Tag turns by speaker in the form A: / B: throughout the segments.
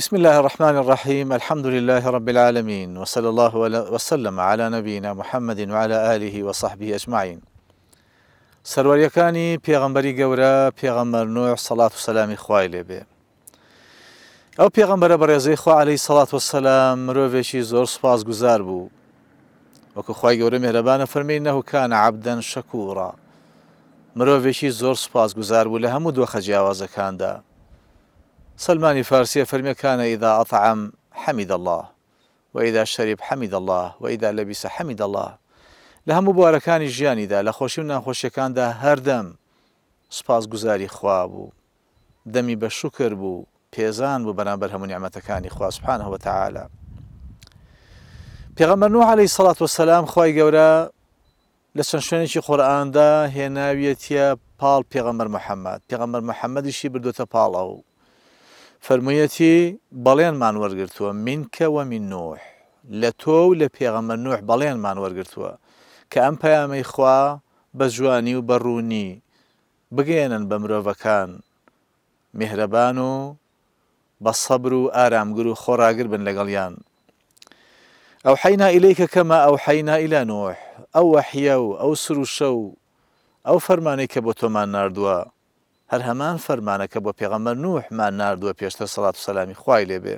A: بسم الله الرحمن الرحيم الحمد لله رب العالمين وصلى الله وسلم على نبينا محمد وعلى آله وصحبه أجمعين سەروەریەکانی پێغەمبەری گەورە پێغەمبەر نوح سەڵات و سەلامی خوای لێبێ ئەو پێغەمبەرە بەڕێزەی خوا عەلەیهی سەڵات وەسەلام مرۆڤێکی زۆر سوپاسگوزار بوو وەکو خوای گەورە میهرەبانە فەرمێ ئینەهو کانە عەبدەن شەکوورا مرۆڤێکی زۆر سوپاسگوزار بوو لە هەموو دۆخە جیاوازەکاندا سلمانی فارسية فرمي كان إذا أطعم حمد الله وإذا شرب حمد الله وإذا لبس حمد الله لها مباركان جياني دا لخوشي ونا خوشي كان دا هردم سپاس گزاري خوابو دمي بشكر بو بيزان بو بنابر همو نعمتكاني خواه سبحانه وتعالى پیغمبر نوح عليه الصلاة والسلام خواهي گورا لسان شوينيشي قرآن دا هناويتيا پال پیغمبر محمد شي بردوتا پال او فرموویەتی بەڵێنمان وەرگرتووە منکە و من نوح لە تۆ و لە پێغەمبەر نوح بەڵێنمان وەرگرتووە کە ئەم پەیامەی خوا بە جوانی و بەڕوونی بگەێنن بە مرۆڤەکان میهرەبان و بە سەبر و ئارامگر و خۆڕاگر بن لەگەڵیان ئەوحەینا ئیلەیکە کەما ئەوحەینا ئیلا نوح ئەو وەحیە و ئەو سروشە و ئەو فەرمانەی کە بۆ تۆمان ناردووە هەر هەمان فەرمانەکە بۆ پێغەمبەر نوحمان ناردووە پێشتر سەڵات و سەلامی خوای لێبێ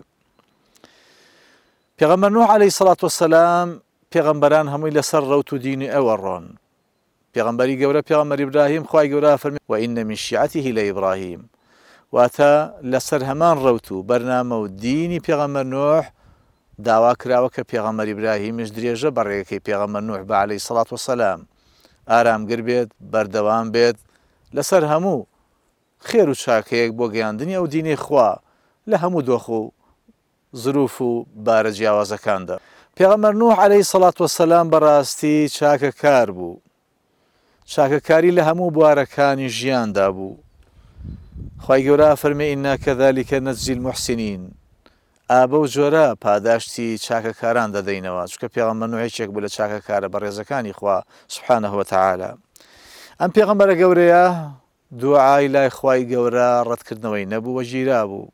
A: پێغەمبەر نوح عەلەیهی سەڵات وەسەلام پێغەمبەران هەمووی لەسەر ڕەوت و دینی ئەوە ڕۆن پێغەمبەری گەورە پێغەمبەر ئیبراهیم خوای گەورە فەرمی وئین من شیعەتیه لئیبراهیم واتە لەسەر هەمان ڕەوت و بەرنامە و دینی پێغەمبەر نوح داوا کراوە کە پێغەمبەر ئیبراهیمیش درێژە بە ڕێگەکەی پێغەمبەر نوح بە عەلەیهی سەڵات وەسەلام ئارامگر بێت بەردەوام بێت لەسەر هەموو خێر و چاکەیەک بۆ گەیاندنی ئەو دینی خوا لە هەموو دۆخ و زروف و بارە جیاوازەکاندا پێغەمبەر نوح عەلەیهی سەڵات وەسەلام بەڕاستی چاکەکار بوو چاکەکاری لە هەموو بوارەکانی ژیاندا بوو خوای گەورە فەرمێ ئینا کەذەلیکە نەجزی المحسینین ئابە و جۆرە پاداشتی چاکەکاران دەدەینەوە چونکە پێغەمبەر نوح هیچێک بوو لە چاکەکارە بەڕێزەکانی خوا سوبحانه وتعالى ئەم پێغەمبەرە گەورەیە دوعای لای خوای گەورە ڕەتکردنەوەی نەبوو وە ژیرا بوو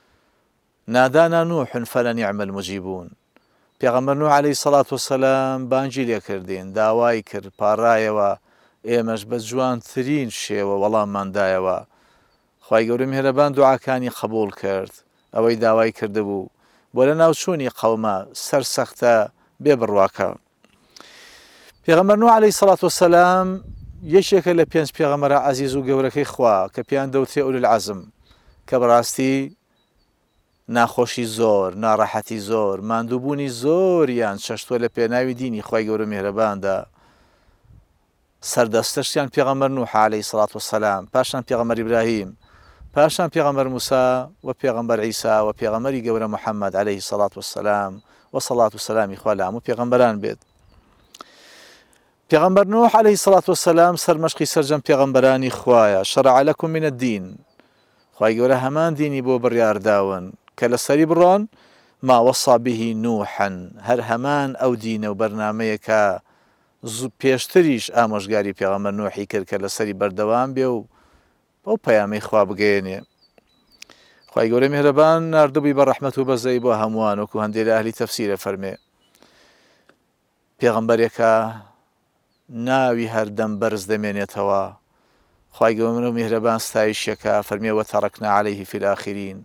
A: نادانا نوح فلنعم المجیبون پێغەمبەر نوح عەلەیهی سەڵات وەسەلام بانگی لێ کردین داوای کرد پاڕایەوە ئێمەش بە جوانترین شێوە وەڵامماندایەوە خوای گەورە میهرەبان دوعاکانی قبوڵ کرد ئەوەی داوای کردبوو بۆ لە ناوچوونی قەومە سەرسەختە بێبڕواکە پێغەمبەر نوح عەلەیهی سەڵات وەسەلام یەکێکە لە پێنج پێغەمبەرە عەزیز و گەورەکەی خوا کە پێیان دەوترێ ئولول العەزم کە بەڕاستی ناخۆشی زۆر ناڕەحەتی زۆر ماندووبوونی زۆریان چەشتووە لە پێناوی دینی خوای گەورە میهرەباندا سەردەستەشتیان پێغەمبەر نوح عەلەیهی سەڵات وەسەلام پاشان پێغەمبەر ئیبراهیم پاشان پێغەمبەر موسا و پێغەمبەر عیسا و پێغەمبەری گەورە محەممەد عەلەیهی سەڵات وەسەلام وەسەڵات و سەلامی خوا لە هەموو پێغەمبەران بێت پێغەمبەر نوح عەلەیهی سەڵات وەسەلام سەرمەشقی سەرجەم پێغەمبەرانی خوایە شەرع لەکم من الدین خوای گەورە هەمان دینی بۆ بڕیارداون کە لەسەری بڕۆن ما وەصا به نوحا هەر هەمان ئەو دینە و بەرنامەیەکە پێشتریش ئامۆژگاری پێغەمبەر نوحی کرد کە لەسەری بەردەوام بێ و بەو پەیامەی خوا بگەێنێ خوای گەورە میهرەبان ناردبووی بە ڕەحمەت و بەزەی بۆ هەمووان وەکو هەندێک لە ئەهلی تەفسیرە فەرمێ پێغەمبەرێکە ناوی هەردەم بەرز دەمێنێتەوە خوای گەورە میهرەبان ستایشەکە فەرمێ وەتەڕەکنا عەلەیه فی الآخرین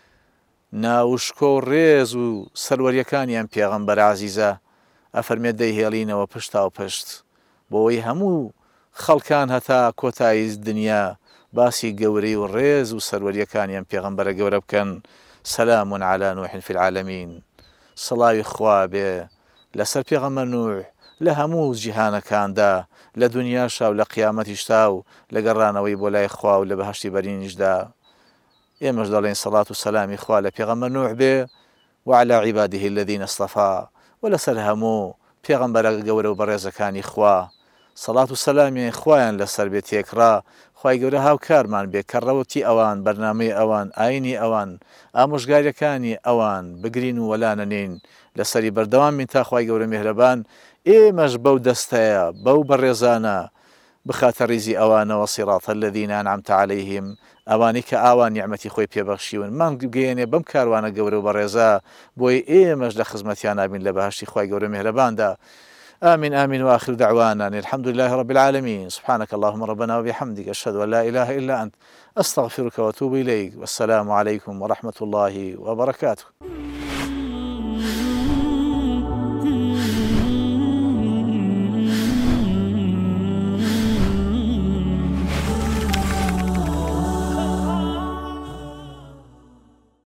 A: ناوشکۆ و ڕێز و سەروەریەکانیان پێغەمبەر عەزیزە ئەفەرمێ دەیهێڵینەوە پشتا و پشت بۆەوەی هەموو خەڵکان هەتا کۆتایی دنیا باسی گەورەی و ڕێز و سەروەریەکانیان پێغەمبەرە گەورە بکەن سەلام عەلی نوح فی العالەمین سڵاوی خوا بێ لەسەر پێغەمبەر نوح لە هەموو جیهانەکاندا لە دنیاشا و لە قیامەتیشتا و لە گەڕانەوەی بۆ لای خوا و لە بەهەشتی بەرینیشدا ئێمەش دەڵێن سەڵات و سەلامی خوا لە پێغەمبەر نوح بێ وعلى عباده الذين اصطفى ولەسەر هەموو پێغەمبەرە گەورە و بەڕێزەکانی خوا سەڵات و سەلامی خوایان لەسەر بێت تێکڕا خوای گەورە هاوکارمان بێ کە ڕەوەتی ئەوان بەرنامەی ئەوان ئاینی ئەوان ئامۆژگاریەکانی ئەوان بگرین و وەلانەنین لەسەری بەردەوام من تا خوای گەورە میهرەبان ئێمەش بەو دەستەیە بەو بەڕێزانە بخاتە ڕیزی ئەوانەوە سیڕاتە الذین ئەنعەمتە عەلەیهیم ئەوانی کە ئاوا نیعمەتی خۆی پێبەخشیون مانگ بگەێنێ بەم کاروانە گەورە و بەڕێزە بۆی ئێمەش لە خزمەتیان نابین لە بەهەشتی خوای گەورە میهرەباندا. آمين آمين وآخر دعوانا الحمد لله رب العالمين. سبحانك اللهم ربنا وبحمدك أشهد أن لا إله إلا أنت أستغفرك وأتوب إليك والسلام عليكم ورحمة الله وبركاته.